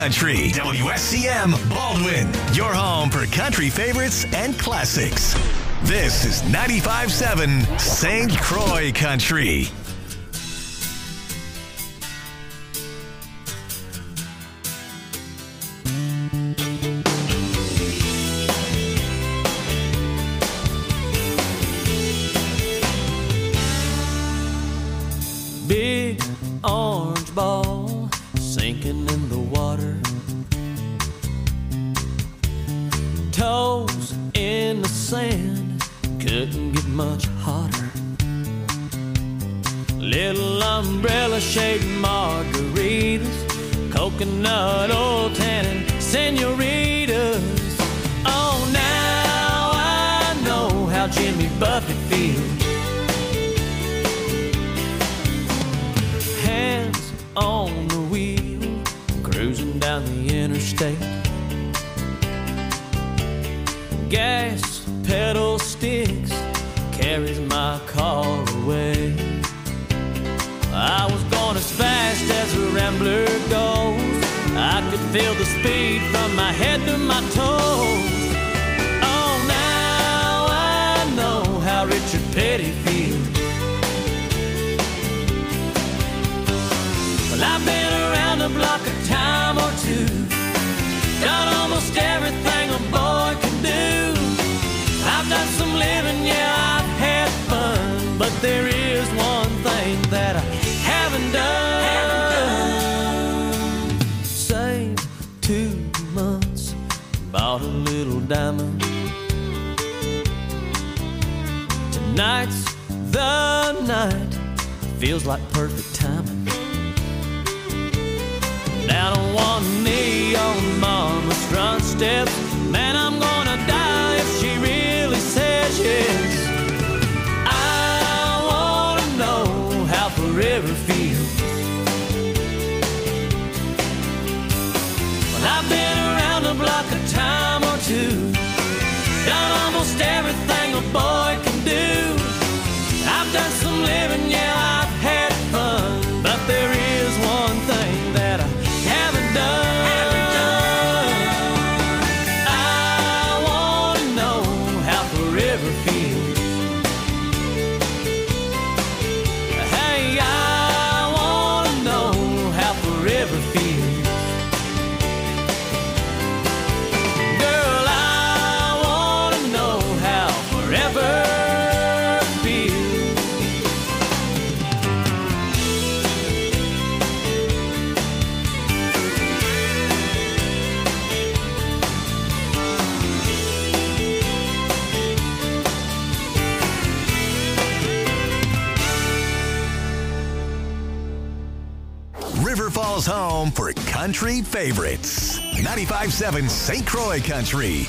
Country, WSCM Baldwin, your home for country favorites and classics. This is 95.7 St. Croix Country. Big orange ball sinking in the water, toes in the sand, couldn't get much hotter. Little umbrella-shaped margaritas, coconut oil tannin senoritas. Oh, now I know how Jimmy Buffett feels. Hands on the wheel, cruising down the interstate. Gas pedal sticks, carries my car away. I was going as fast as a rambler goes. I could feel the speed from my head to my toes. Oh, now I know how Richard Petty feels. Well, I've been around the block a time or two, done almost everything a boy can do. I've done some living, yeah, I've had fun, but there is one thing that I haven't done. Saved 2 months, bought a little diamond. Tonight's the night, feels like perfect timing. Down on one knee on mama's front steps, man, I'm gonna die if she really says yes. I wanna know how forever feels. Well, I've been around the block a time or two, done almost everything a boy can do. I've done some living, yeah, I've had fun, but there is one thing that I haven't done. I wanna know how forever feels. Hey, I wanna know how forever feels. Girl, I wanna know how forever feels. River Falls home for country favorites. 95.7 St. Croix Country.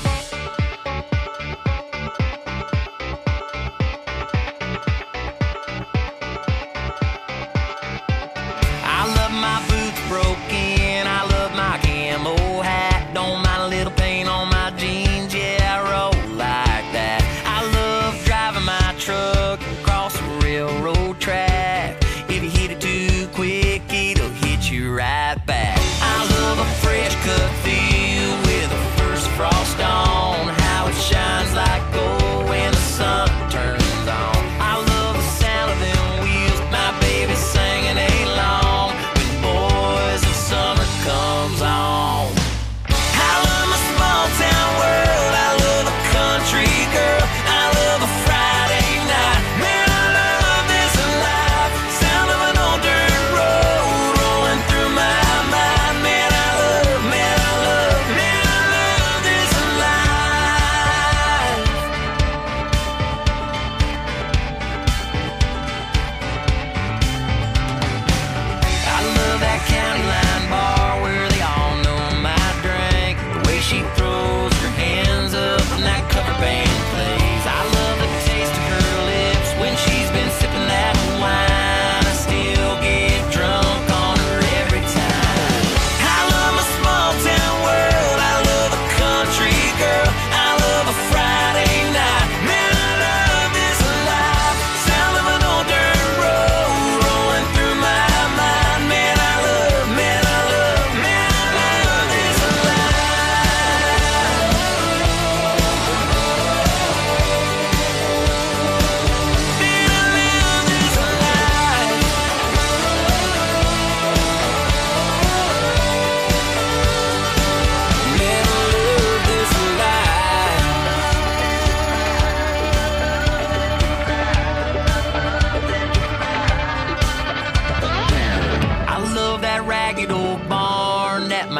I love my boots broken, I love my camo hat. Don't mind a little paint on my jeans, yeah, I roll like that. I love driving my truck across the railroad track. If you hit it too quick, it'll hit you right back. I love a fresh cut field with the first frost on.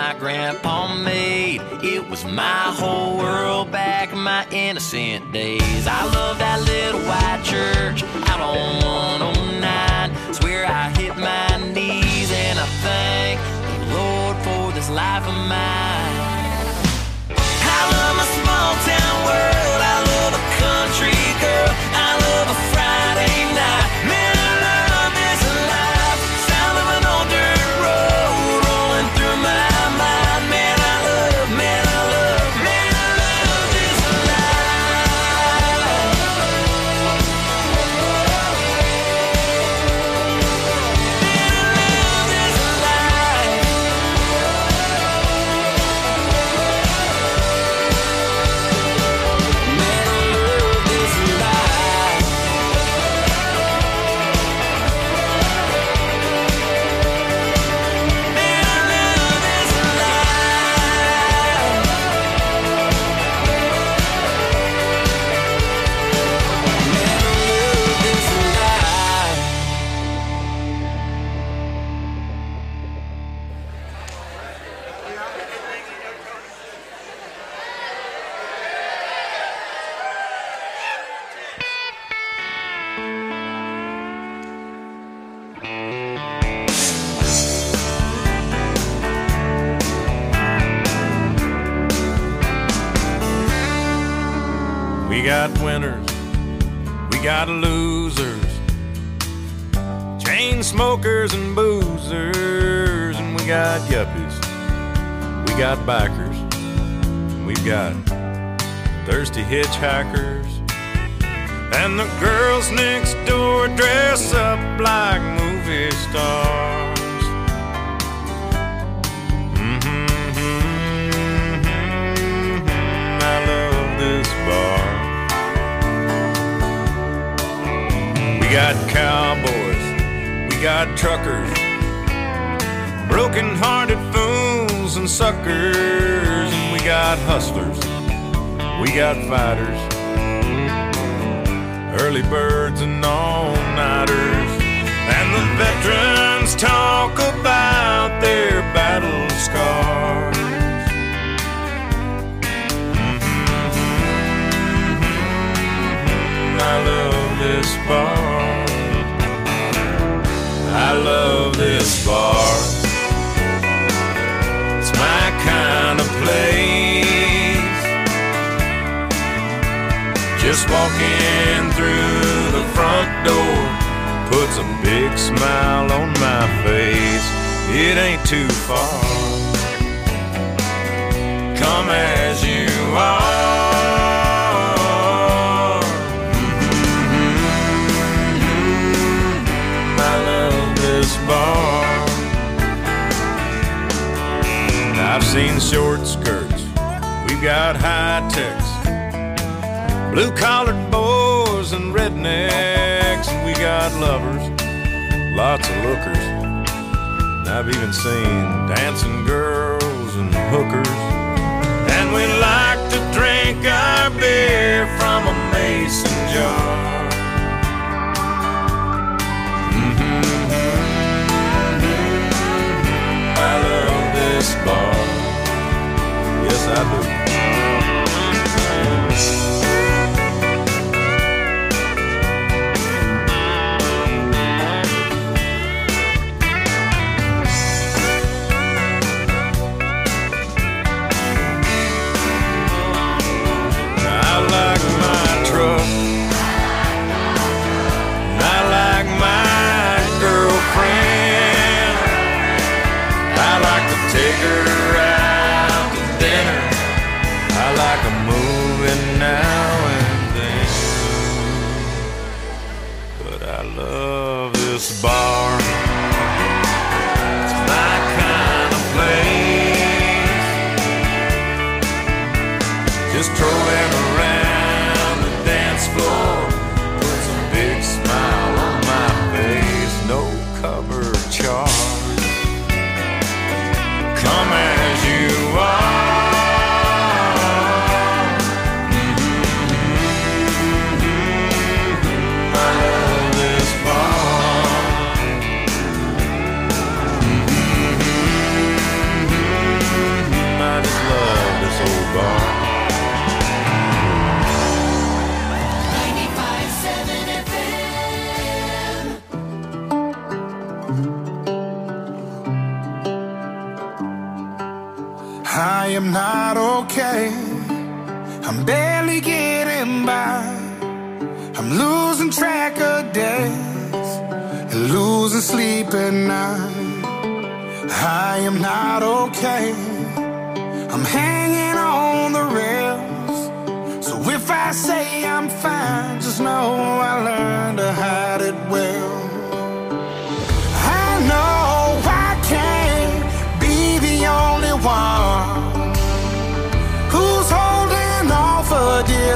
my grandpa made. It was my whole world back in my innocent days. I love that little white church out on 109. It's where I hit my knees and I thank the Lord for this life of mine. I love my small town world. I love a country girl. I love a Friday night. Man, I love this life. Sound of an old dirt road rolling through my mind. Man, I love, man, I love, man, I love this life. Man, I love this life. Man, I love this life. Man, I love this life. Man, I love this life. We got winners, we got losers, chain smokers and boozers, and we got yuppies, we got bikers, and we've got thirsty hitchhikers, and the girls next door dress up like movie stars. I love this bar. We got cowboys, we got truckers, broken-hearted fools and suckers, and we got hustlers, we got fighters, early birds and all-nighters, and the veterans talk about their battle scars. I love this bar. I love this bar. It's my kind of place. Just walking through the front door puts a big smile on my face. It ain't too far. Come as you are. Bar. I've seen short skirts, we've got high techs, blue-collared boys and rednecks, and we got lovers, lots of lookers. And I've even seen dancing girls and hookers, and we like to drink our beer from a mason jar. I love this bar. Yes, I do. I like my truck. I like my girlfriend. I like to take her out to dinner. I like a movie now and then. But I love this bar. It's my kind of place. Just strolling around the dance floor puts a big smile on my face. No cover charge. Come as you are. I love this bar. I am not okay. I'm barely getting by. I'm losing track of days and losing sleep at night. I am not okay. I'm hanging on the rails. So if I say I'm fine, just know I learned to hide it well. I know I can't be the only one who's holding on for dear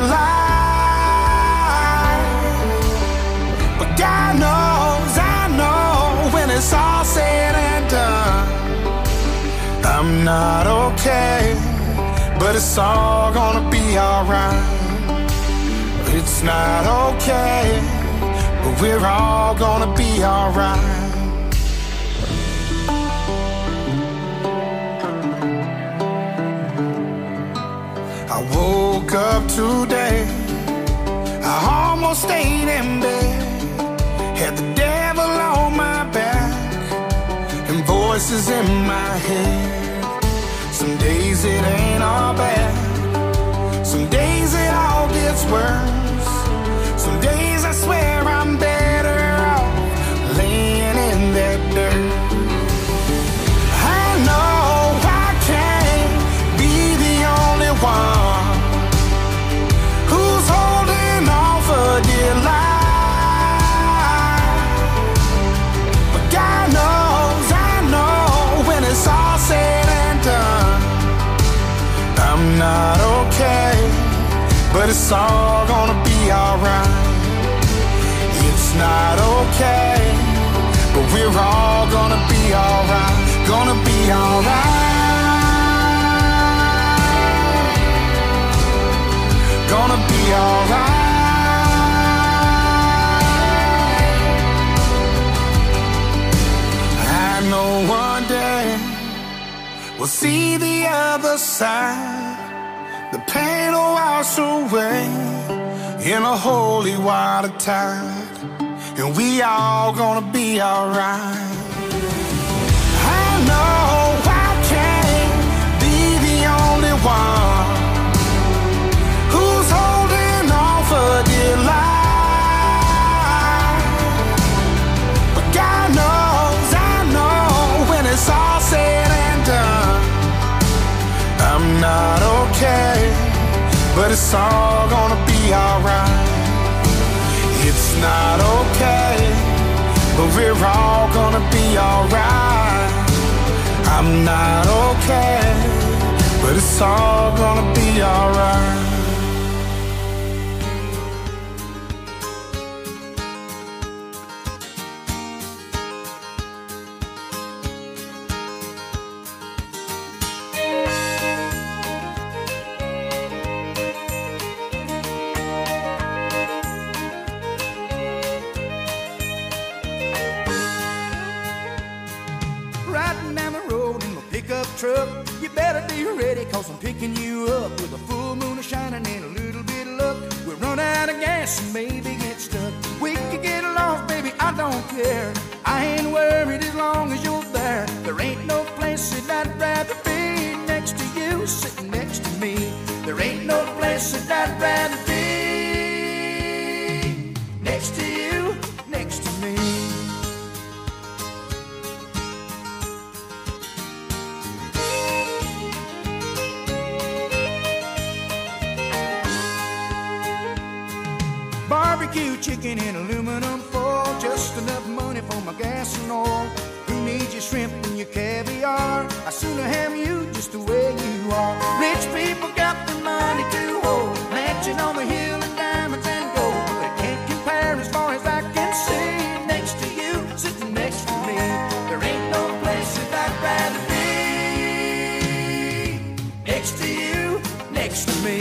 life. But God knows, I know, when it's all said and done, I'm not okay, but it's all gonna be alright. It's not okay, but we're all gonna be alright. I woke up today, I almost stayed in bed, had the devil on my back and voices in my head. Some days it ain't all bad, some days it all gets worse. Some days I swear I'm better off laying in that dirt. I know I can't be the only one who's holding on for dear life. But God knows, I know, when it's all said and done, I'm not okay, but it's all gonna be alright. It's not okay, but we're all gonna be alright. Gonna be alright. Gonna be alright. I know one day we'll see the other side. The pain will wash away in a holy water tide, and we all gonna be alright. I know I can't be the only one who's holding on for dear life. But God knows, I know, when it's all said and done, I'm not okay, but it's all gonna be alright. It's not okay, but we're all gonna be alright. I'm not okay, but it's all gonna be alright. Truck, you better be ready, cause I'm picking you up with a full moon shining and a little bit of luck. We'll run out of gas and maybe get stuck. We could get lost, baby, I don't care. I ain't worried as long as you're there. There ain't no place that I'd rather be next to you, sitting next to me. There ain't no place that I'd rather be next to you, next to me. Barbecue chicken in aluminum foil, just enough money for my gas and oil. Who needs your shrimp and your caviar? I sooner have you just the way you are. Rich people got the money to hold, mansion on the hill and diamonds and gold. They can't compare as far as I can see. Next to you, sitting next to me. There ain't no place that I'd rather be next to you, next to me.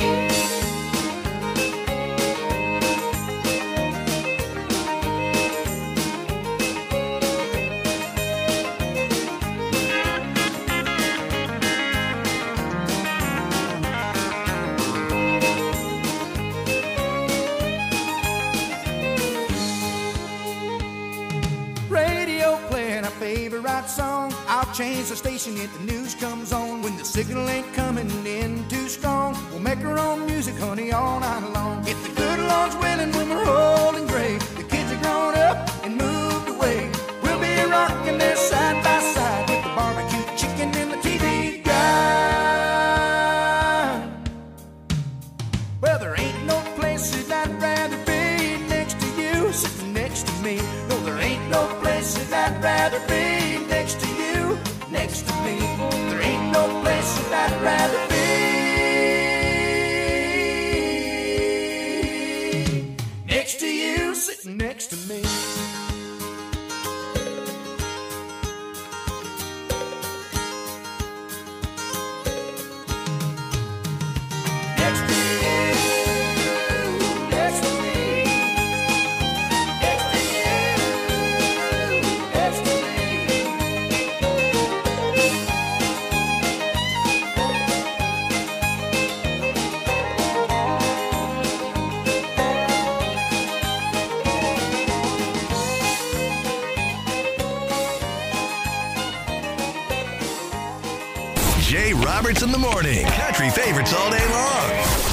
change the station if the news comes on. When the signal ain't coming in too strong, we'll make our own music, honey, all night long. If the good Lord's willing, when we're old and gray, the kids are grown up and moved away, we'll be rocking there side by side with the barbecue chicken and the TV guide. Well, there ain't no place that I'd rather be next to you, sitting next to me. No, there ain't no place that I'd rather be next to you, next to me. There ain't no place that I'd rather be next to you, sitting next to me. Jay Roberts in the morning. Country favorites all day long.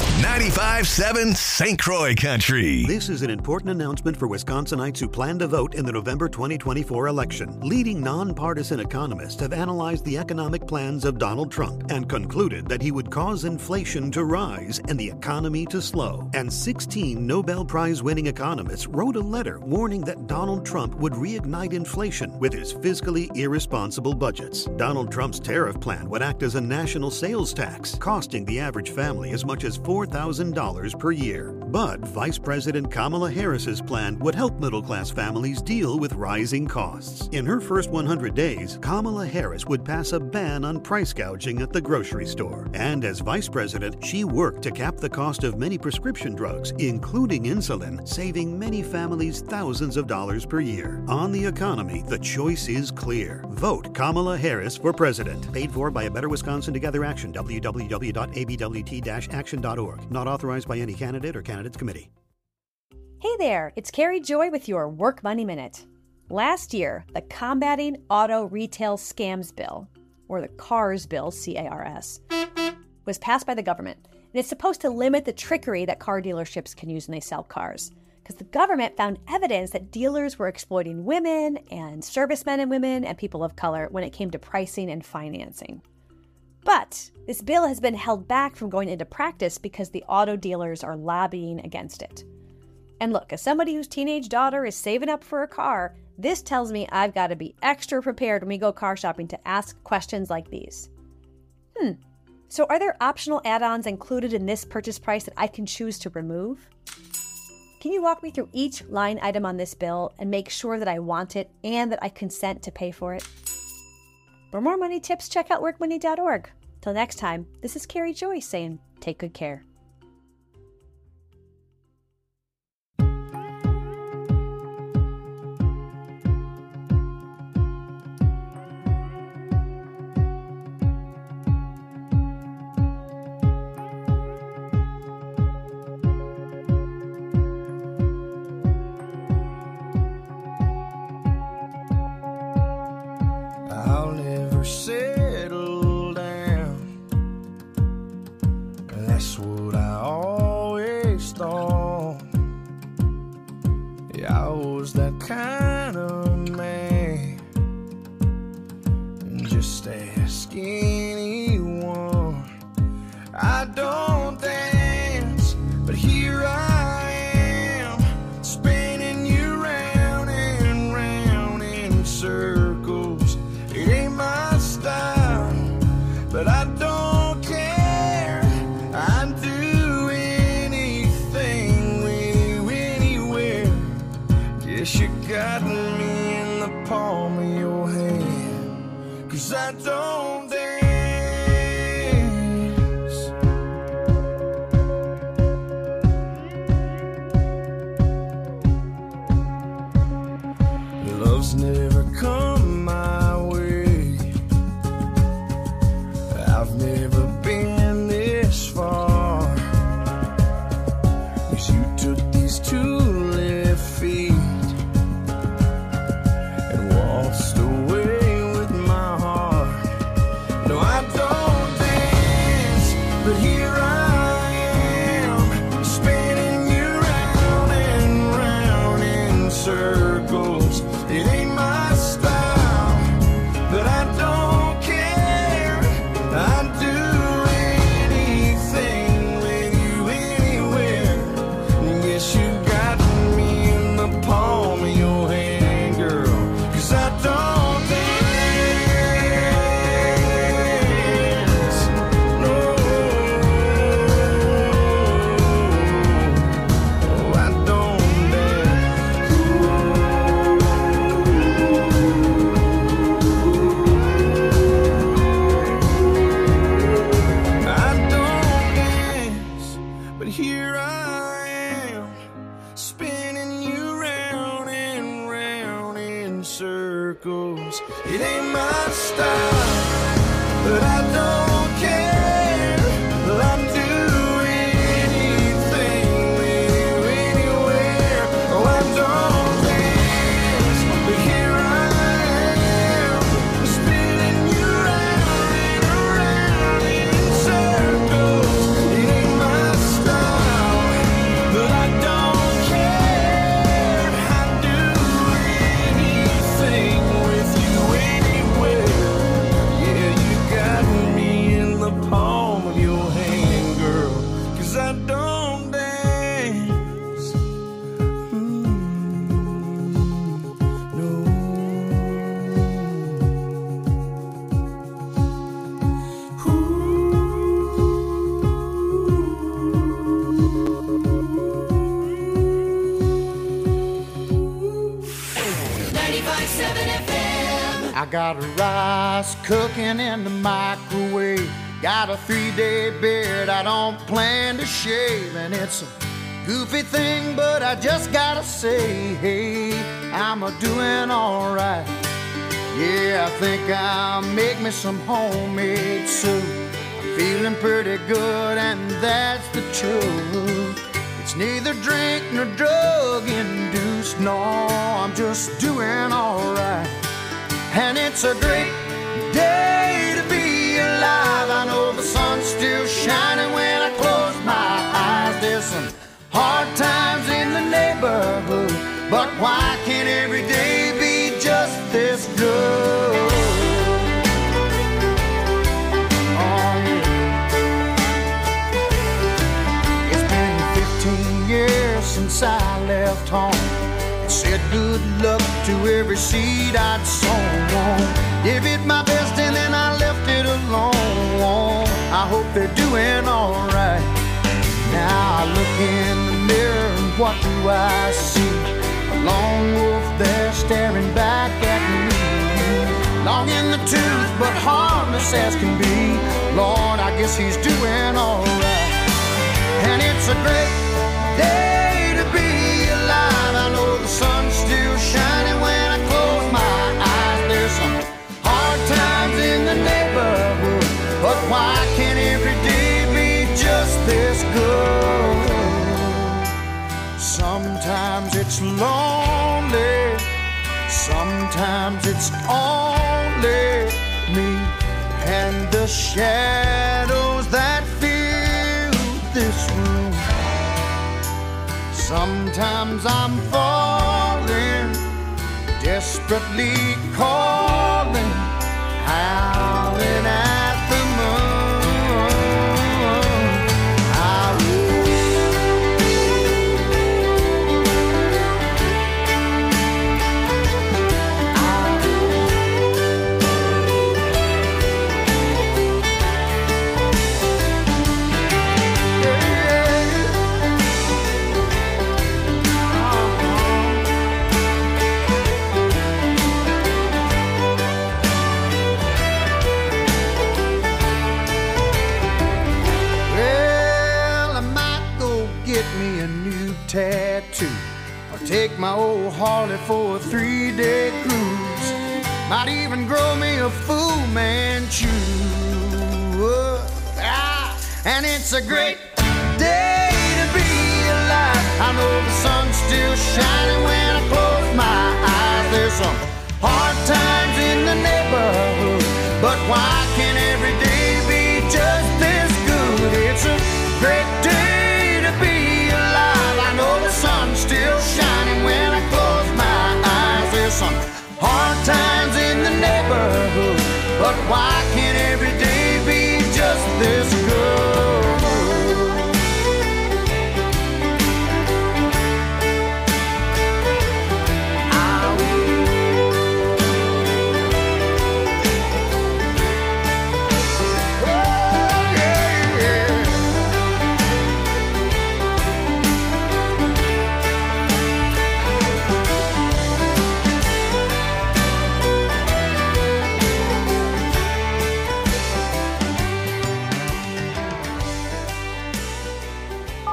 95.7 St. Croix Country. This is an important announcement for Wisconsinites who plan to vote in the November 2024 election. Leading nonpartisan economists have analyzed the economic plans of Donald Trump and concluded that he would cause inflation to rise and the economy to slow. And 16 Nobel Prize-winning economists wrote a letter warning that Donald Trump would reignite inflation with his fiscally irresponsible budgets. Donald Trump's tariff plan would act as a national sales tax, costing the average family as much as $4,000 per year. But Vice President Kamala Harris's plan would help middle-class families deal with rising costs. In her first 100 days, Kamala Harris would pass a ban on price gouging at the grocery store. And as vice president, she worked to cap the cost of many prescription drugs, including insulin, saving many families thousands of dollars per year. On the economy, the choice is clear. Vote Kamala Harris for president. Paid for by A Better Wisconsin Together Action, www.abwt-action.org. Not authorized by any candidate or candidates committee. Hey there, it's Carrie Joy with your Work Money Minute. Last year, the Combating Auto Retail Scams Bill, or the CARS Bill, C-A-R-S, was passed by the government. And it's supposed to limit the trickery that car dealerships can use when they sell cars. Because the government found evidence that dealers were exploiting women and servicemen and women and people of color when it came to pricing and financing. But this bill has been held back from going into practice because the auto dealers are lobbying against it. And look, as somebody whose teenage daughter is saving up for a car, this tells me I've got to be extra prepared when we go car shopping to ask questions like these. So are there optional add-ons included in this purchase price that I can choose to remove? Can you walk me through each line item on this bill and make sure that I want it and that I consent to pay for it? For more money tips, check out workmoney.org. Till next time, this is Carrie Joy saying, take good care. I'll never settle down. That's what I always thought. Yeah, I was that kind of man. Just ask anyone. I don't dance, but here I am, spinning you round and round in circles. It ain't my style, but I don't care. I'd do anything with you anywhere. Guess you got me in the palm of your hand, 'cause I don't dance. Love's never come my way. I've never been this far. 'Cause you took these 2 left feet and waltzed away with my heart. but here I am, spinning you round and round in circles. It ain't my style, but I don't care. I'd do anything with you anywhere. Yes, you got me in the palm of your hand, girl, 'cause I don't dance, no, I don't dance. I don't dance, but here I am, spinning you round and round in circles. It ain't my style, but I don't care. I'll do anything with you anywhere. Oh, I don't dance, but here I am, spinning you round and round in circles. It ain't my style, but I don't care. I'd do anything with you anywhere. Yeah, you got me in the palm of your hand, girl, 'cause I don't dance. No. I got rice cooking in the microwave. Got a 3-day beard I don't plan to shave. And it's a goofy thing, but I just gotta say, hey, I'm a-doing alright. Yeah, I think I'll make me some homemade soup. I'm feeling pretty good, and that's the truth. It's neither drink nor drug induced. No, I'm just doing alright. And it's a great day to be alive. I know the sun's still shining when I close my eyes. There's some hard times in the neighborhood, but why can't every day be just this good? Oh, yeah. It's been 15 years since I left home. Said good luck to every seed I'd sown. Gave it my best and then I left it alone. I hope they're doing alright. Now I look in the mirror and what do I see? A lone wolf there staring back at me. Long in the tooth but harmless as can be. Lord, I guess he's doing alright. And it's a great day to be alive. I know the sun's still shining when I close my eyes. There's some hard times in the neighborhood, but why can't every day be just this good? Sometimes it's lonely, sometimes it's only me and the shadows that fill this room. Sometimes I'm falling, desperately calling, howling at the moon. Tattoo, or take my old Harley for a 3-day cruise. Might even grow me a Fu Manchu. And it's a great day to be alive. I know the sun's still shining when I close my eyes. There's some hard times in the neighborhood, but why can't every day be just this good?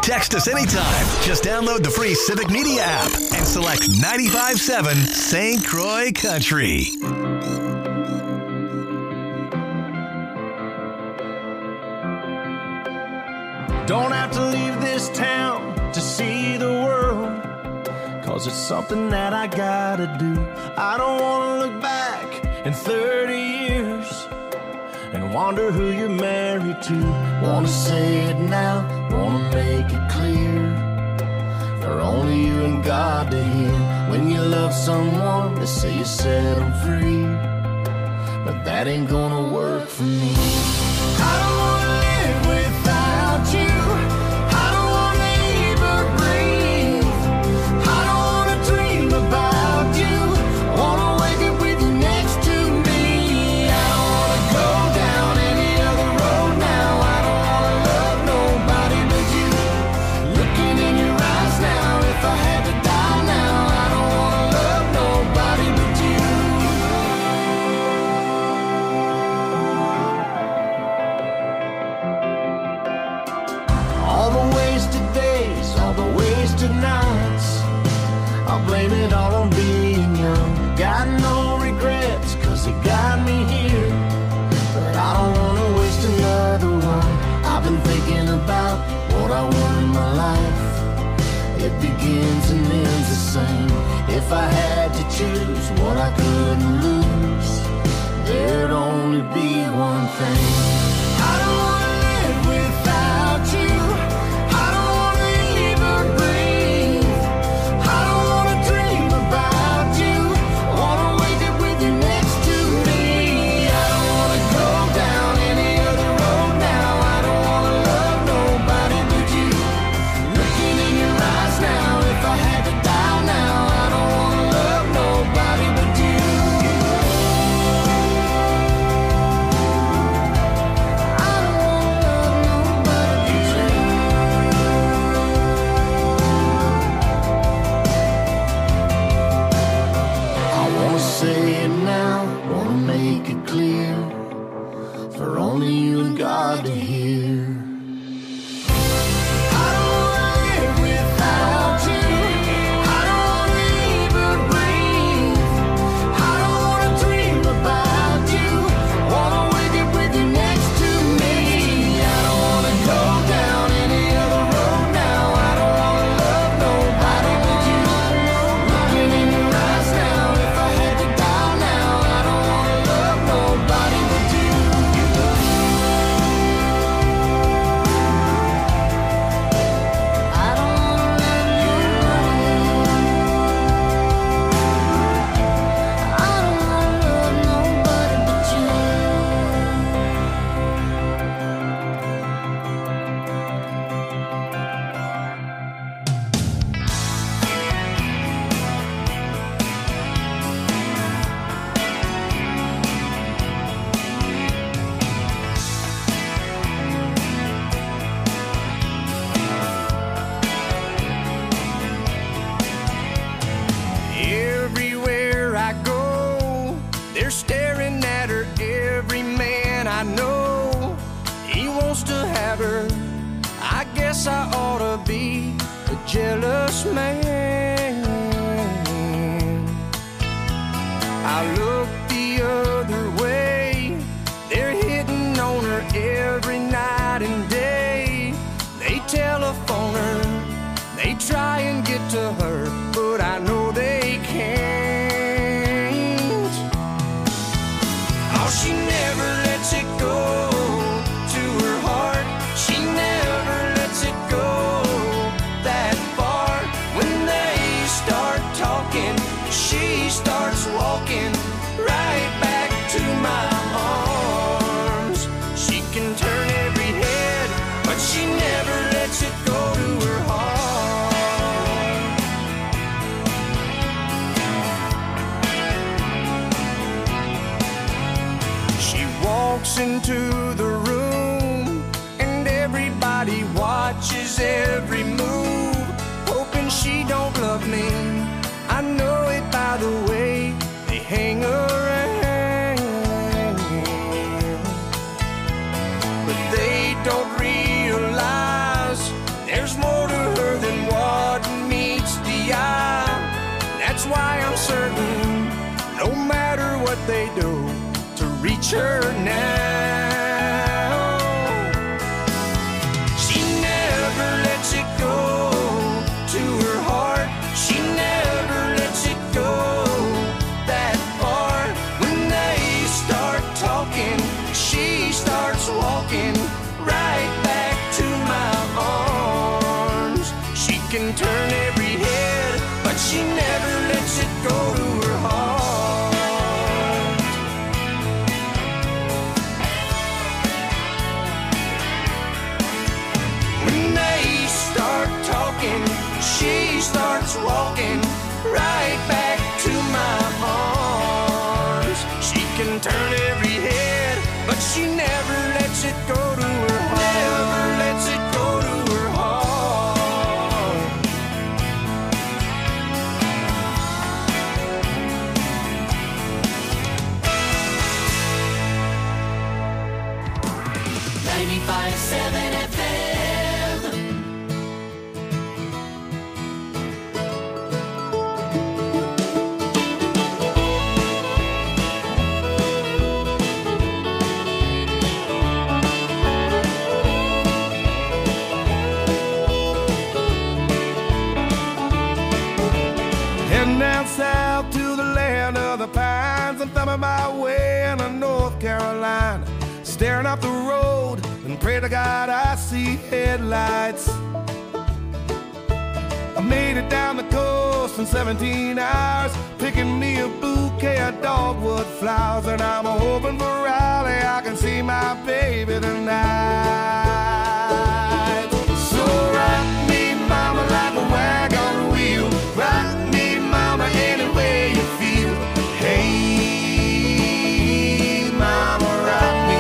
Text us anytime. Just download the free Civic Media app and select 95.7 St. Croix Country. Don't have to leave this town to see the world, 'cause it's something that I gotta do. I don't wanna look back in 30 years and wonder who you're married to. Wanna say it now, wanna make it clear, for only you and God to hear. When you love someone, they say you set them free, but that ain't gonna work for me. I don't wanna live without you. I don't wanna even breathe. I don't wanna dream about you. Wanna wake up with you next to me. I don't wanna go down any other road now. I don't wanna love nobody but you. Looking in your eyes now, if I had to die now, I don't wanna love nobody but you. All the wasted days, all the wasted nights, I'll blame it all on being young. Got no regrets, 'cause it got me here, but I don't wanna waste another one. I've been thinking about what I want in my life. It begins and ends the same. If I had to choose what I couldn't lose, there'd only be one thing. I don't wanna live without you. I don't wanna even breathe. I don't wanna dream about you. Wanna wake up with you next to me. I don't wanna go down any other road now. I don't wanna love nobody but you. Looking in your eyes now, if I had to die now, I don't wanna love nobody but you. I don't wanna love nobody but you. I wanna say it now, wanna make it clear, for only you and God to hear. I don't wanna live without you. I don't wanna even breathe. I don't wanna dream about you. Wanna wake up with you next to me. I don't wanna go down any other road now. I don't wanna love nobody but you. Looking in your eyes now, if I had to die now, I don't wanna love nobody but you. I don't wanna love nobody. I don't wanna love nobody but you. Everywhere I go, they're staring at her. Every man I know, he wants to have her. I guess I ought to be a jealous man. I look the other way, they're hitting on her every night and day. They telephone her, they try and get to her, but I know they can't. Oh, she never lets it go to her heart. She never lets it go that far. When they start talking, she starts walking right back to my arms. She can turn every head, but she never lets it go to her heart. She walks into the room and everybody watches every move, hoping she don't love me. I know it by the way they hang around, but they don't realize there's more they do to reach her now. She never lets it go to her heart. She never lets it go that far. When they start talking, she starts walking right back to my arms. She can turn every head, but she never lets it go to her heart. When they start talking, she starts walking right back to my arms. She can turn every head, but she never lets it go to her heart. Never lets it go to her heart. 95.7 FM. Heading down south to the land of the pines. I'm thumbing my way into North Carolina, staring up the road and pray to God I see headlights. I made it down the coast in 17 hours, picking me a bouquet of dogwood flowers, and I'm hoping for Raleigh I can see my baby tonight. So rock me, mama, like a wagon wheel. Rock me, mama, any way you feel. Hey, mama, rock me.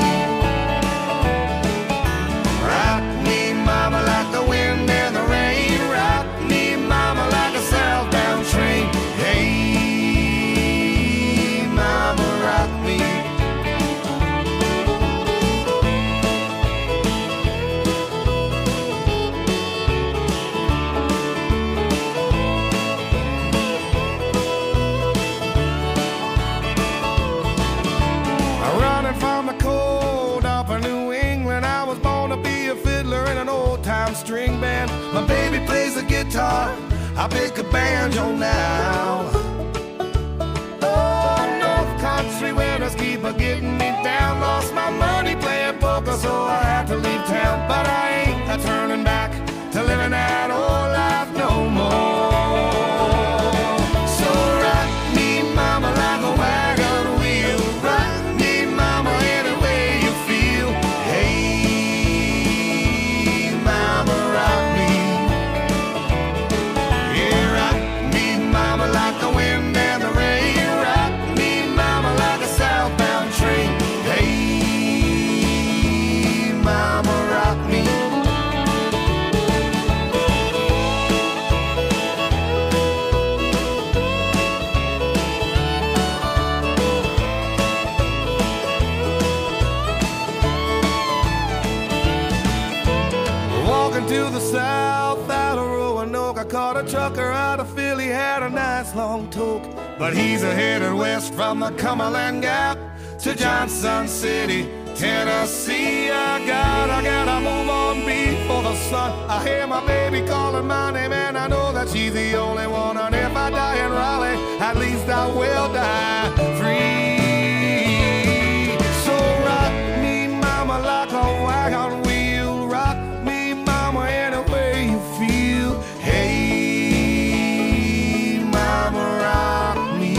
Rock me, mama, like the wind and the rain. Rock me, mama, like a southbound train. Hey, mama, rock me. Running from the cold up in New England, I was born to be a fiddler in an old-time string band. My baby plays the guitar, I pick a banjo now. Oh, North Country winters keep a getting me down. Lost my money playing poker, so I had to leave town. But I ain't a turning back to living that old life no more. So rock me, mama, like a wagon wheel. Rock me, mama, any way you feel. Hey, mama, rock me. Yeah, rock me, mama, like the wind and the rain. Rock me, mama, like a southbound train. Hey, mama, rock me. Walking to the south out of Roanoke, I caught a trucker out of Philly, had a nice long toke. But he's headed west from the Cumberland Gap to Johnson City, Tennessee. I gotta move on before the sun. I hear my baby calling my name, and I know that she's the only one. And if I die in Raleigh, at least I will die free. So rock me, mama, like a wagon wheel. Rock me, mama, any way you feel. Hey, mama, rock me.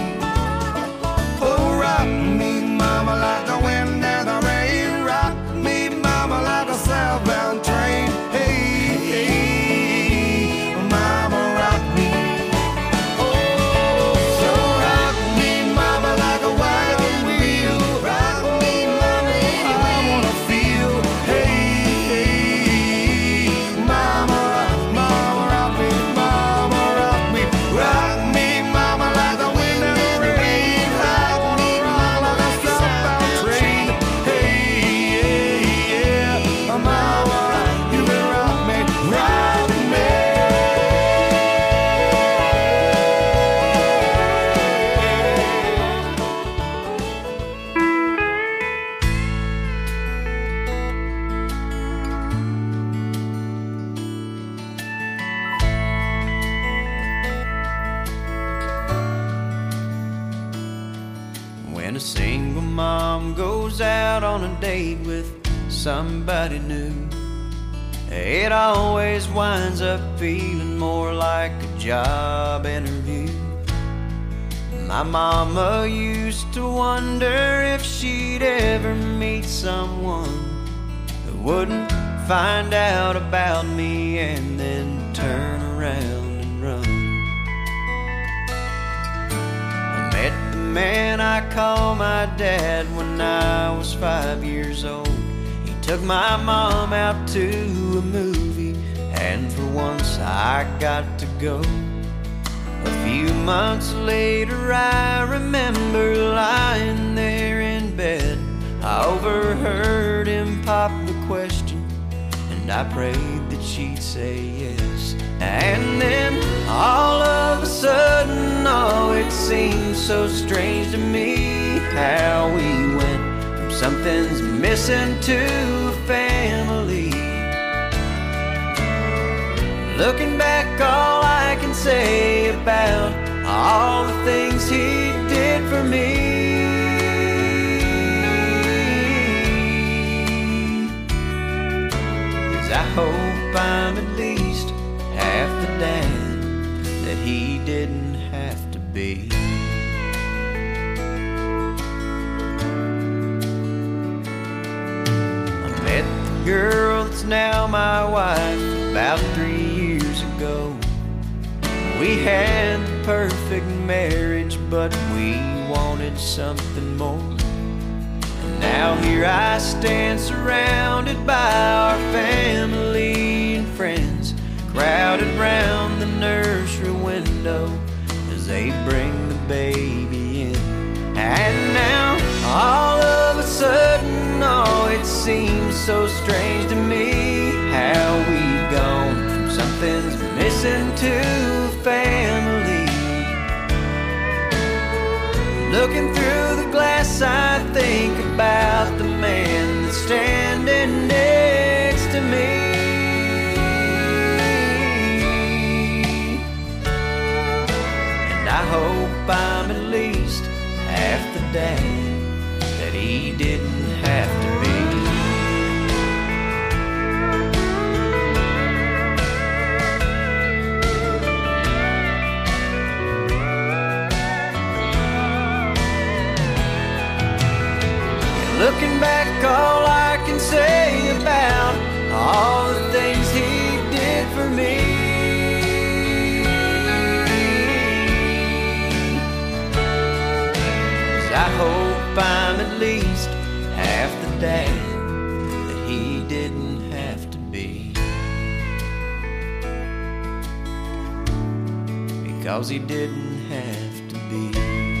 Oh, rock me, mama, like the wind and the rain. Rock me, mama, like a southbound train. Hey, hey, mama, rock me. Oh, so rock me, mama, goes out on a date with somebody new, it always winds up feeling more like a job interview. My mama used to wonder if she'd ever meet someone who wouldn't find out about me and then turn around and run. I met the man I call my dad when I was 5 years old. He took my mom out to a movie, and for once I got to go. A few months later I remember lying there in bed. I overheard him pop the question, and I prayed that she'd say yes. And then all of a sudden, oh, it seemed so strange to me how we went from something's missing to a family. Looking back, all I can say about all the things he did for me is I hope I'm at least half the dad that he didn't have to be. I met the girl that's now my wife about 3 years ago. We had the perfect marriage, but we wanted something more. And now here I stand surrounded by our family and friends, crowded round the nursery window as they bring the baby in. And now all of a sudden, oh, it seems so strange to me how we've gone from something's missing to family. Looking through the glass, I think about the man that's standing next to me. And I hope I'm at least half the dad that he didn't have to be. Looking back, all I can say about all the things he did for me is I hope I'm at least half the dad that he didn't have to be, because he didn't have to be.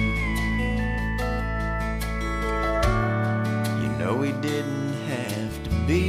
No, he didn't have to be.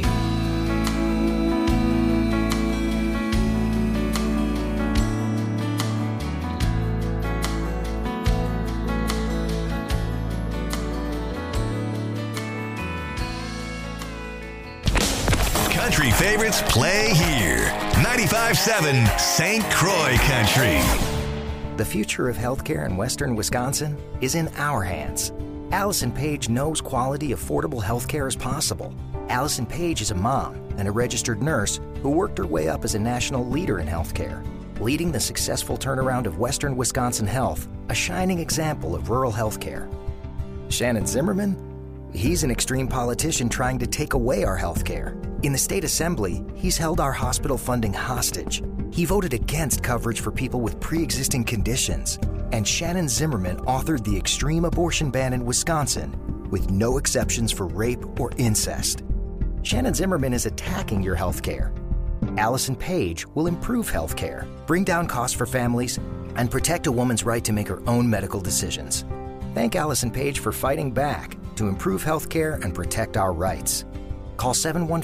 Country favorites play here. 95.7 St. Croix Country. The future of healthcare in western Wisconsin is in our hands. Allison Page knows quality, affordable healthcare is possible. Allison Page is a mom and a registered nurse who worked her way up as a national leader in healthcare, leading the successful turnaround of western Wisconsin health, a shining example of rural healthcare. Shannon Zimmerman? He's an extreme politician trying to take away our healthcare. In the state assembly, he's held our hospital funding hostage. He voted against coverage for people with pre-existing conditions. And Shannon Zimmerman authored the extreme abortion ban in Wisconsin with no exceptions for rape or incest. Shannon Zimmerman is attacking your health care. Allison Page will improve health care, bring down costs for families, and protect a woman's right to make her own medical decisions. Thank Allison Page for fighting back to improve health care and protect our rights. Call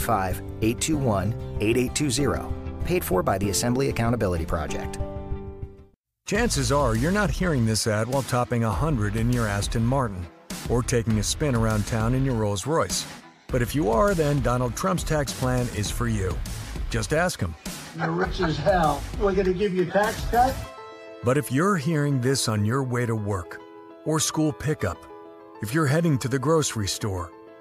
715-821-8820. Paid for by the Assembly Accountability Project. Chances are you're not hearing this ad while topping 100 in your Aston Martin or taking a spin around town in your Rolls-Royce. But if you are, then Donald Trump's tax plan is for you. Just ask him. You're rich as hell. We're going to give you a tax cut? But if you're hearing this on your way to work or school pickup, if you're heading to the grocery store,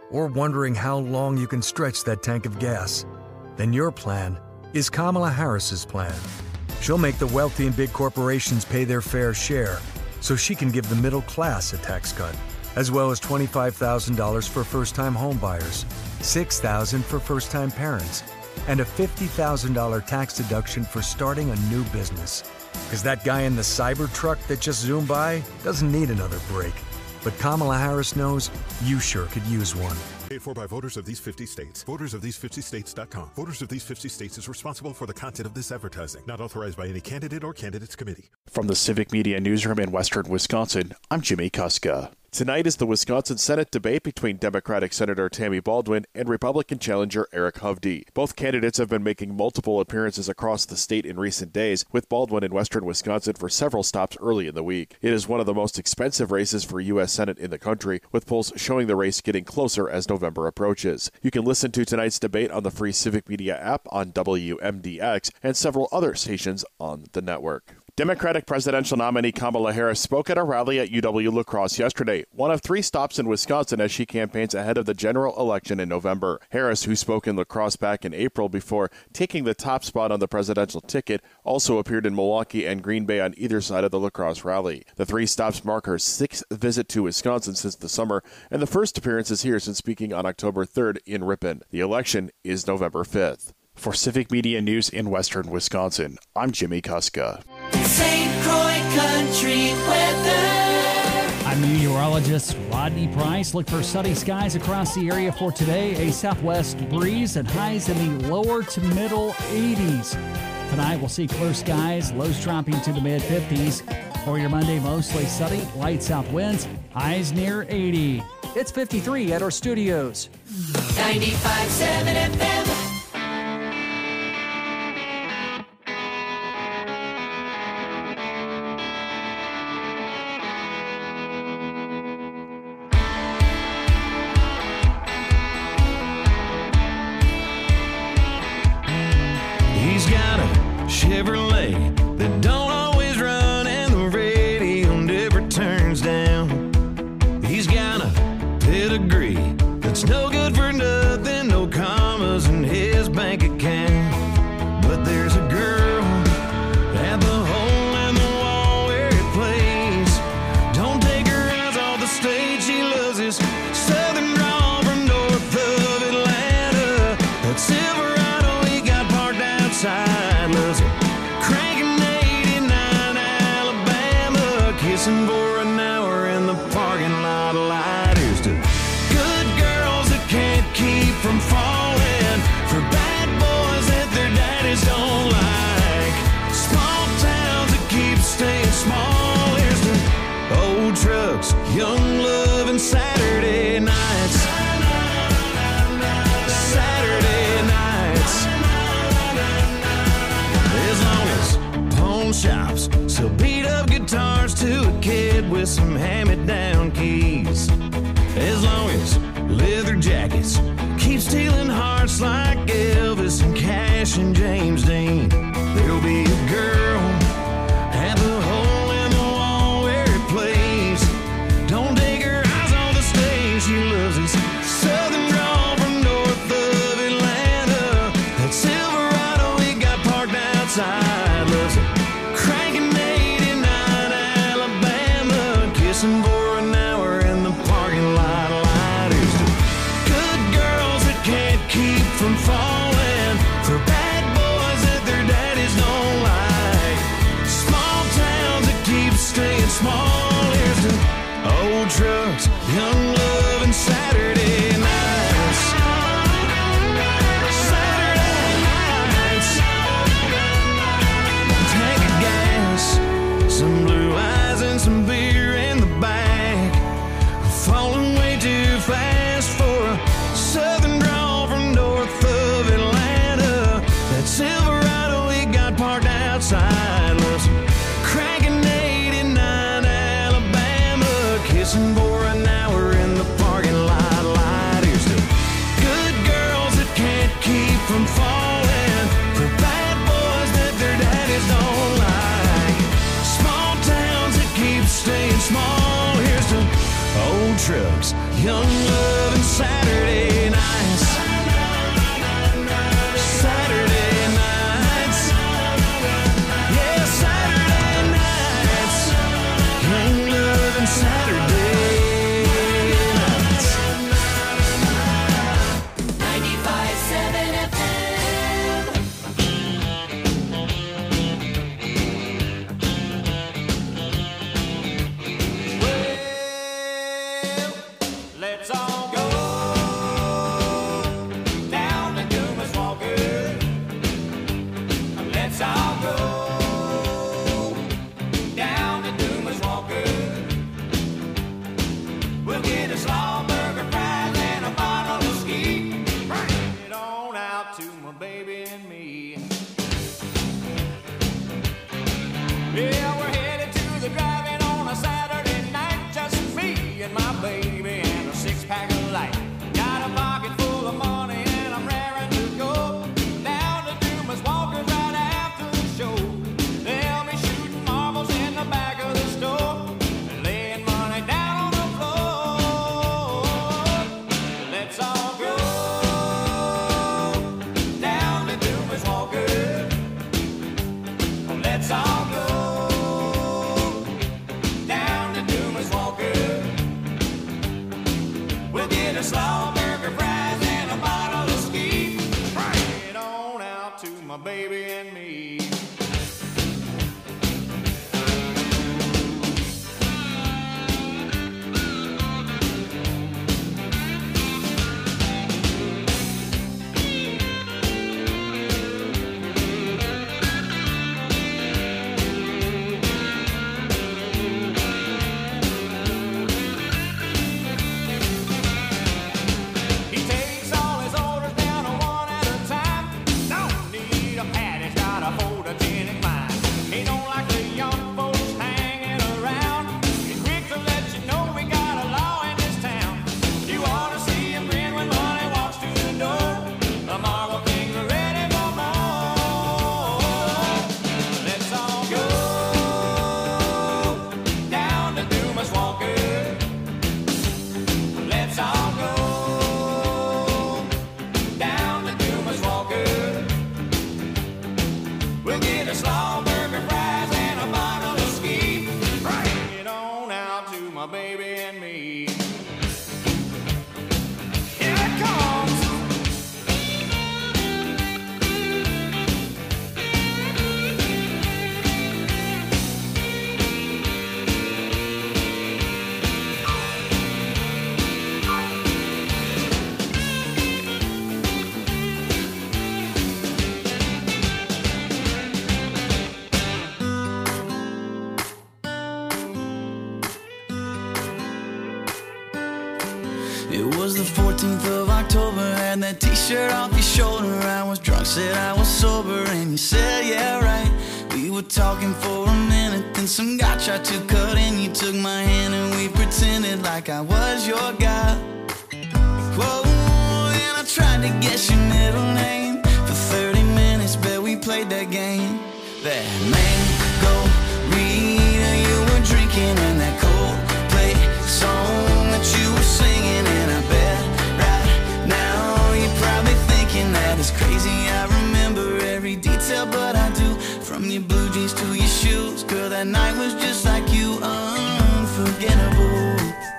or wondering how long you can stretch that tank of gas? Then your plan is Kamala Harris's plan. She'll make the wealthy and big corporations pay their fair share so she can give the middle class a tax cut, as well as $25,000 for first-time home buyers, $6,000 for first-time parents, and a $50,000 tax deduction for starting a new business. Because that guy in the Cybertruck that just zoomed by doesn't need another break. But Kamala Harris knows you sure could use one. Paid for by voters of these 50 states. VotersOfThese50States.com. Voters of these 50 states is responsible for the content of this advertising. Not authorized by any candidate or candidates committee. From the Civic Media Newsroom in Western Wisconsin, I'm Jimmy Kuska. Tonight is the Wisconsin Senate debate between Democratic Senator Tammy Baldwin and Republican challenger Eric Hovde. Both candidates have been making multiple appearances across the state in recent days, with Baldwin in Western Wisconsin for several stops early in the week. It is one of the most expensive races for U.S. Senate in the country, with polls showing the race getting closer as November approaches. You can listen to tonight's debate on the free Civic Media app on WMDX and several other stations on the network. Democratic presidential nominee Kamala Harris spoke at a rally at UW-La Crosse yesterday, one of 3 stops in Wisconsin as she campaigns ahead of the general election in November. Harris, who spoke in La Crosse back in April before taking the top spot on the presidential ticket, also appeared in Milwaukee and Green Bay on either side of the La Crosse rally. The 3 stops mark her 6th visit to Wisconsin since the summer, and the first appearances here since speaking on October 3rd in Ripon. The election is November 5th. For Civic Media News in Western Wisconsin, I'm Jimmy Kuska. St. Croix Country Weather. I'm meteorologist Rodney Price. Look for sunny skies across the area for today. A southwest breeze and highs in the lower to middle 80s. Tonight we'll see clear skies, lows dropping to the mid-50s. For your Monday, mostly sunny, light south winds, highs near 80. It's 53 at our studios. 95.7 FM. Chevrolet that don't always run and the radio never turns down. He's got a pedigree that's no good for nothing, no commas in his bank account. But there's a girl at the hole in the wall where it plays. Don't take her eyes off the stage, she loves his southern drawl from north of Atlanta. That Silverado he got parked outside, loves it. For an hour in the parking lot of lighters to good girls that can't keep from falling, for bad boys that their daddies don't like, small towns that keep staying small. Here's to old trucks, young love, and Saturday nights. Saturday nights. As long as pawn shops sell beat up guitars to a kid with some hand-me-down keys, as long as leather jackets keep stealing hearts like Elvis and Cash and James Dean, there'll be a girl at the hole in the wall where it plays. Don't take her eyes off the stage, she loves his southern drawl from north of Atlanta. That Silverado he got parked outside, loves it. For an hour in the parking lot of lighters to good girls that can't keep from falling, for bad boys that their dad old trucks, young love, and Saturday nights. Saturday nights. Yeah, Saturday nights. Young love and Saturday nights. 95.7 FM. Let's all go down to Dumas Walker. Let's all go down to Dumas Walker. We'll get a slaw burger, fries, and a bottle of ski. Bring it on out to my baby and me. Yeah, we're headed to the drive-in on a Saturday night. Just me and my baby and a six-pack of light. Got a pocket full of money and I'm raring to go down to Dumas Walker right after the show. They'll be shooting marbles in the back of the store and laying money down on the floor. Let's all go down to Dumas Walker. Let's all go down to Dumas Walker. We'll get a slaw burger, fries, and a bottle of ski. Bring it on out to my baby and me. He takes all his orders down one at a time. Don't need a pad, he's got a photogenic mind. He don't like the young folks hanging around. He's quick to let you know we got a law in this town. You ought to see him grin when money walks through the door. The Marble Kings are ready for more. Let's all go down to Dumas Walker. Let's all go down to Dumas Walker. We'll get a slaw burger, fries, and a bottle of ski. Bring it on out to my baby and me. Here it comes. It was the 14th of October, had that t-shirt off your shoulder. I was drunk, said I was sober, and you said, yeah, right. We were talking for a minute, then some guy tried to cut in. You took my hand and we pretended like I was your guy. Whoa, and I tried to guess your middle name. For 30 minutes, bet we played that game. That mango Rita you were drinking, and that Coldplay song that you were singing. And I bet right now you're probably thinking that it's crazy. I remember every detail, but I do. From your blue jeans to your shoes, girl, that night was just like you, unforgettable.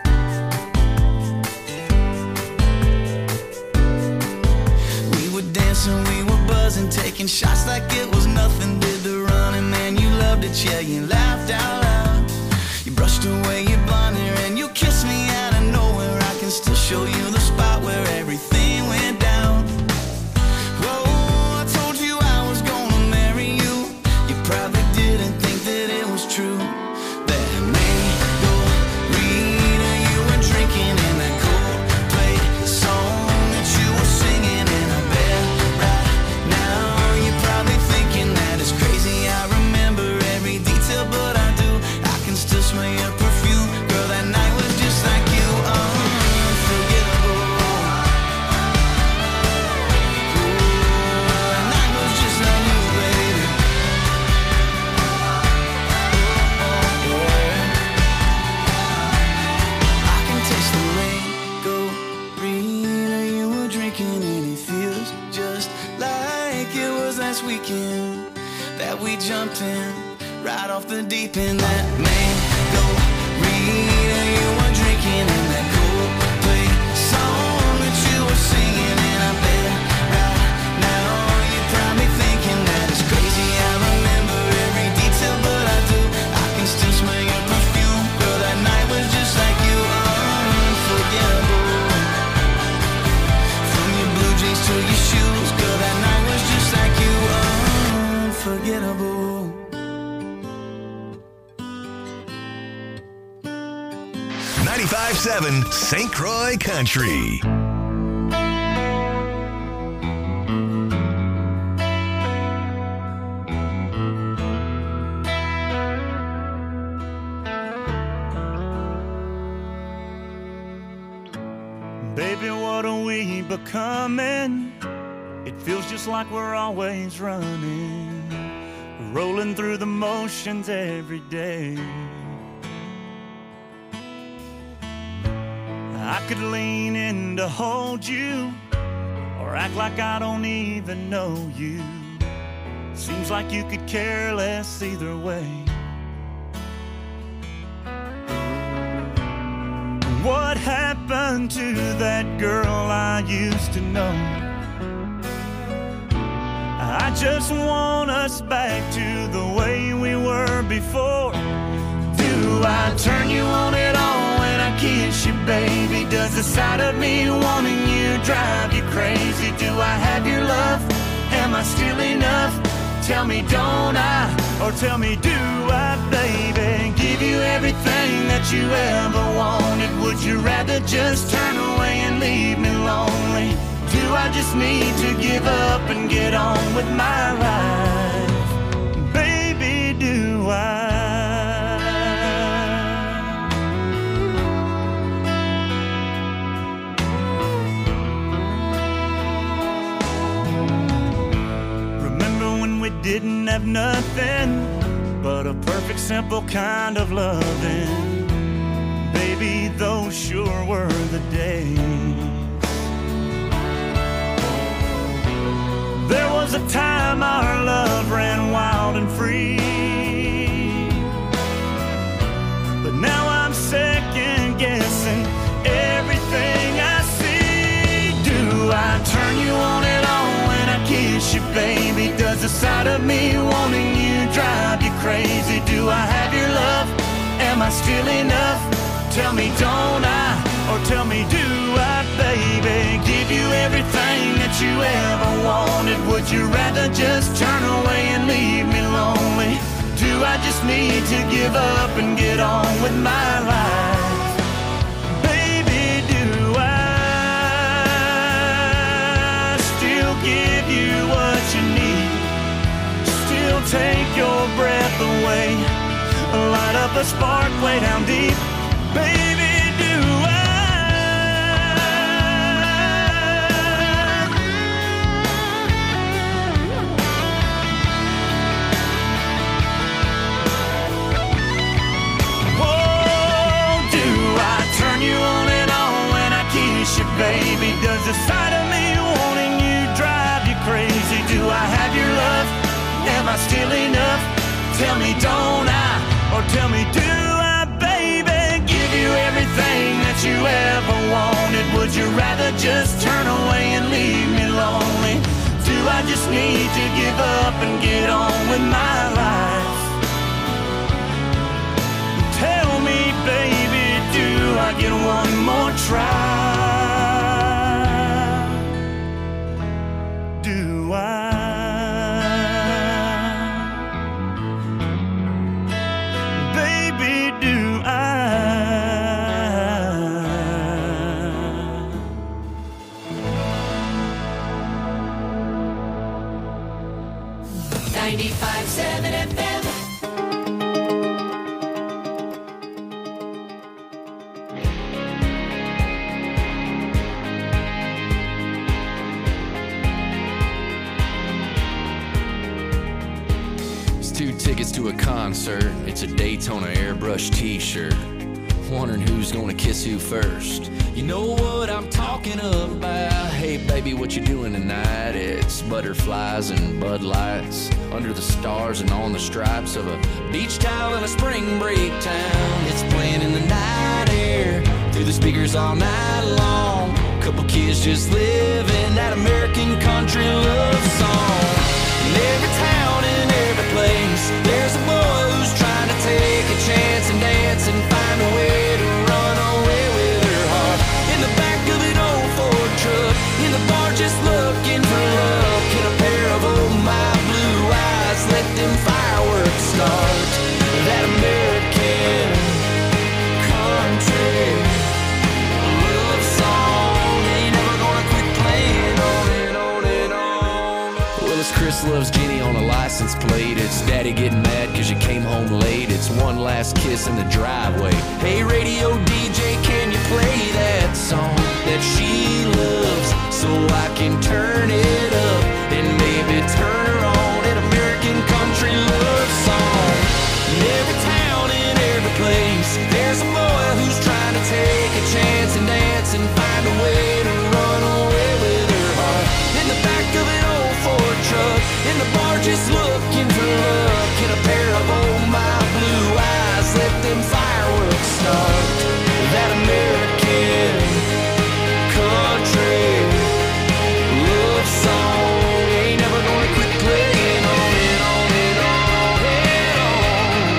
We were dancing, we were buzzing, taking shots like it was nothing. Did the running, man, you loved it, yeah, you laughed out loud. You brushed away your blonde hair and you kissed me out of nowhere. I can still show you the spot where everything went down. Whoa, I told you I was gonna marry you. You probably didn't think that it was true. That mango Rita you were drinking, and that Coldplay song that you were singing. And I bet right now you're probably thinking that it's crazy. I remember every detail, but I do. I can still smell your perfume, girl. That night was just like you, unforgettable. it was last weekend that we jumped in right off the deep end. That mango reader you were drinking in that Coldplay song that you were singing, and I bet right now you're probably thinking that it's crazy. I remember every detail, but I do. I can still smell your perfume. Girl, that night was just like you, unforgettable. From your blue jeans to your shoes, girl, that night was just like you, unforgettable. 95.7 St. Croix Country. Baby, what are we becoming? It feels just like we're always running, rolling through the motions every day. I could lean in to hold you, or act like I don't even know you. Seems like you could care less either way. What happened to that girl I used to know? I just want us back to the way we were before. Do I turn you on at all when I kiss you, baby? Does the sight of me wanting you drive you crazy? Do I have your love? Am I still enough? Tell me, don't I? Or tell me, do I, baby? Give you everything that you ever wanted. Would you rather just turn away and leave me lonely? Do I just need to give up and get on with my life? Baby, do I? Didn't have nothing but a perfect, simple kind of loving. Baby, those sure were the days. There was a time our love ran wild and free, but now I'm second guessing everything I see. Do I turn you on at all when I kiss you, baby? Does the sight of me wanting you drive you crazy? Do I have your love? Am I still enough? Tell me, don't I? Or tell me, do I, baby? Give you everything that you ever wanted. Would you rather just turn away and leave me lonely? Do I just need to give up and get on with my life? Baby, do I still give you what you need? Still take your breath away, light up a spark way down deep. Baby, do I? Oh, do I turn you on and on when I kiss you, baby? Does the sight of me wanting you drive you crazy? Do I have your love? Am I still enough? Tell me, don't I? Or tell me, do I, baby? Give you everything that you ever wanted. Would you rather just turn away and leave me lonely? Do I just need to give up and get on with my life? Tell me, baby, do I get one more try? Do I? Baby, do I? 95.7 FM. It's 2 tickets to a concert. It's a Daytona airbrush t-shirt. wondering who's gonna kiss who first. You know what I'm talking about. Hey baby, what you doing tonight? It's butterflies and Bud Lights under the stars and on the stripes of a beach towel in a spring break town. It's playing in the night air through the speakers all night long. Couple kids just living that American country love song. In every town, in every place, there's a boy who's trying to take a chance and dance and find a way to run away with her heart. In the back of an old Ford truck, in the bar just looking for love. Can a pair of oh my blue eyes let them fireworks start? That American country love song ain't never gonna quit playing on and on and on. Well, it's Chris loves Jenny on a license plate. It's Daddy getting mad cause you came home late. It's one last kiss in the driveway. Hey radio DJ, can you play that song that she loves so I can turn it up and maybe turn her on? An American country love song. In every town, in every place, there's a boy who's trying to take a chance and dance and find a way to run away with her heart. In the back of an old Ford truck, in the bar just looking for love. Can a pair of oh my blue eyes let them fireworks start? That American country love song ain't never gonna quit playing on and on and on and on.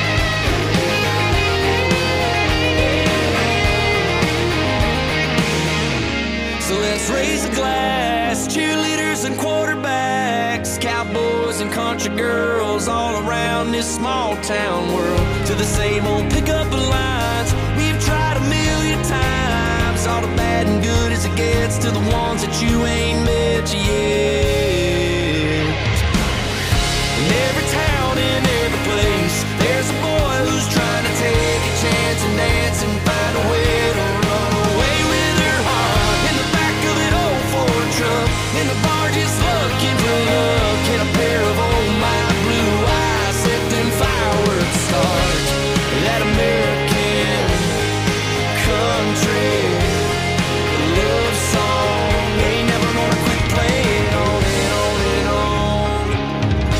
So let's raise a glass, cheerleaders and quarterbacks, cowboys and country girls all around this small town world. To the same old pickup lines we've tried a million times. All the bad and good as it gets to the ones that you ain't met yet. In every town, in every place, there's a boy who's trying to take a chance and dance and find a way to run away with her heart. In the back of an old Ford truck, in the bar just looking for love. Can a pair of oh my blue eyes let them fireworks start? That American country love song ain't never gonna quit playing on and on and on.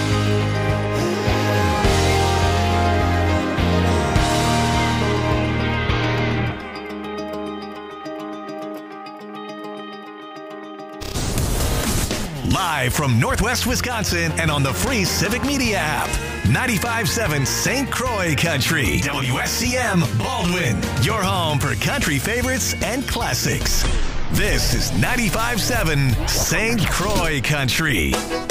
Live from Northwest Wisconsin and on the free Civic Media app. 95.7 St. Croix Country. WSCM Baldwin. Your home for country favorites and classics. This is 95.7 St. Croix Country.